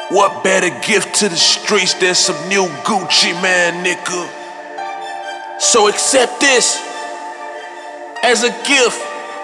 What better gift to the streets than some new Gucci, man, nigga? So accept this as a gift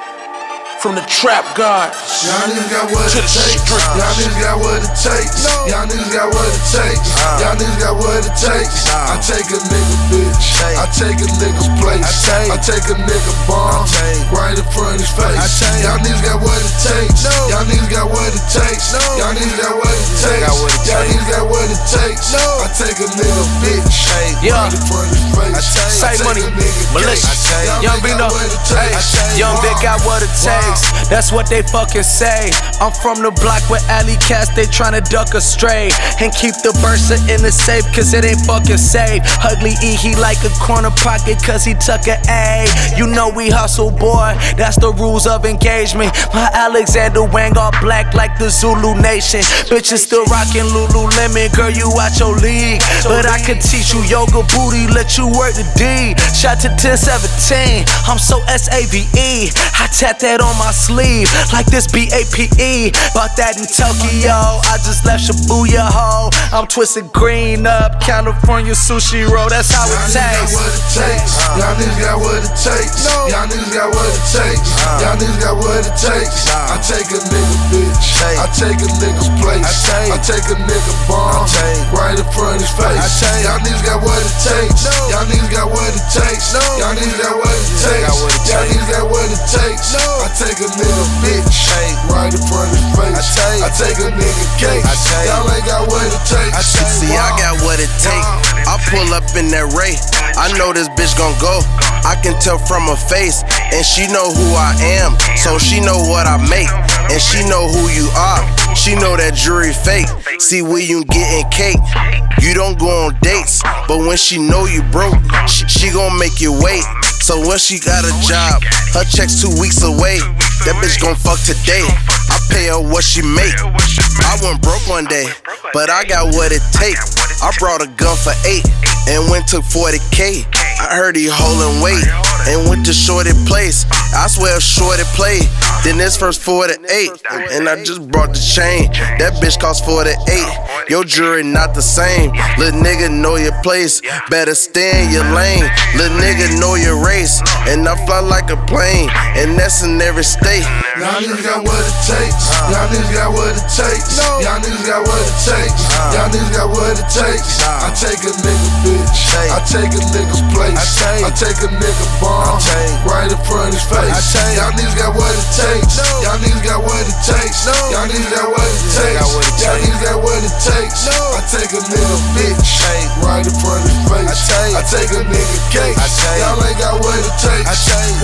from the trap god Y'all niggas got what to it the takes. streets. Y'all niggas got what it takes. Y'all niggas got what it takes. Y'all niggas got what it takes. I take a nigga bitch. I take a nigga's place. I take a nigga bomb right in front of his face. Y'all niggas got what it takes. Y'all niggas got what it takes. Y'all niggas got what it takes. Y'all niggas got what it takes. I take a nigga bitch right in front of his face. Say money, militia, Young Vino, hey, Young Vic got what it takes. That's what they fucking say. I'm from the block where alley cats, they tryna duck a stray and keep the bursa in the safe, cause it ain't fucking safe. Ugly E, he like a corner pocket cause he took a A. You know we hustle, boy, that's the rules of engagement. My Alexander Wang all black like the Zulu Nation. Bitches still rockin' Lululemon, girl, you out your league. But I could teach you yoga booty, let you work the D. Shot to 1017, I'm so SAVE. I tat that on my sleeve like this BAPE. Bought that in Tokyo, I just left Shibuya ho. I'm twisted green up, California sushi roll, that's how it tastes. Y'all niggas got what it takes. Y'all niggas got what it takes. Y'all niggas got what it takes. I take a nigga bitch. I take a nigga's place. I take a nigga bomb right in front of his face. Y'all niggas got what it takes. Y'all niggas got what it takes. Y'all niggas got what it takes. Y'all niggas got what it takes. I take a nigga bitch right in front of his face. I take a nigga cake. Y'all ain't got what it takes. See, I got what it take. I pull up in that Ray. I know this bitch gon' go. I can tell from her face, and she know who I am, so she know what I make, and she know who you are. She know that jewelry fake. See, when you getting cake, you don't go on dates, but when she know you broke, she gon' make you wait. So when she got a job, her check's 2 weeks away. That bitch gon' fuck today. I pay her what she make. I went broke one day, but I got what it take. I brought a gun for 8 and went took 40K. I heard he holding weight and went to Shorty place. I swear Shorty play. Then this first 48, and I just brought the chain. That bitch cost 48. Your jewelry not the same. Little nigga know your place, better stay in your lane. Little nigga know your race, and I fly like a plane, and that's in every state. Y'all niggas got what it takes. Y'all niggas got what it takes. Y'all niggas got what it takes. Y'all niggas got what it takes. I take a nigga bitch. I take a nigga's place. I take a nigga bomb right in front of his face. Y'all niggas got what it takes. Y'all niggas got what it takes. Y'all niggas got what it takes. Y'all niggas got what it takes. I take a nigga bitch right in front of his face. I take a nigga cake. Y'all ain't got what it takes.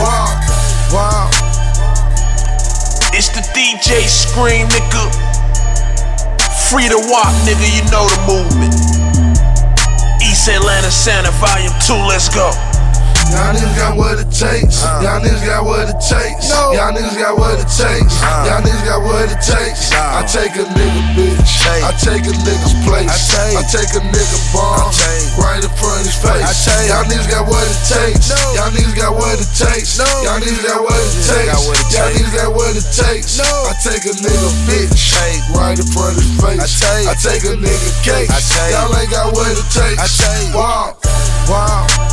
Wow. It's the DJ Scream, nigga. Free to walk, nigga, you know the movement. East Atlanta Santa Volume 2, let's go. Y'all niggas got what it takes. Y'all niggas got what it takes. Y'all niggas got what it takes. Y'all niggas got what it takes. I take a nigga bitch. I take a nigga's place. I take a nigga bomb right in front of his face. Y'all niggas got what it takes. Y'all niggas got what it takes. Y'all niggas got what it takes. Y'all niggas got what it takes. I take a nigga bitch right in front of his face. I take a nigga cake. Y'all ain't got what it takes. Wow.